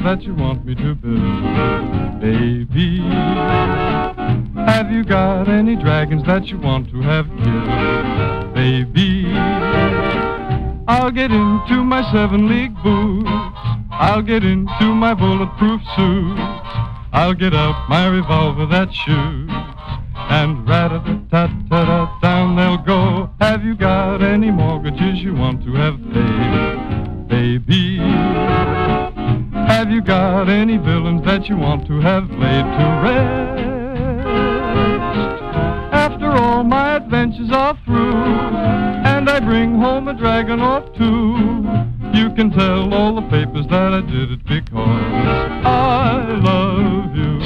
that you want me to build. Baby, have you got any dragons that you want to have killed? Baby, I'll get into my 7-league boots. I'll get into my bulletproof suit. I'll get out my revolver that shoots. And rat-a-tat-tat-tat, down they'll go. Have you got any mortgages you want to have paid? Baby, have you got any villains that you want to have laid to rest? After all my adventures are through, and I bring home a dragon or two, you can tell all the papers that I did it because I love you.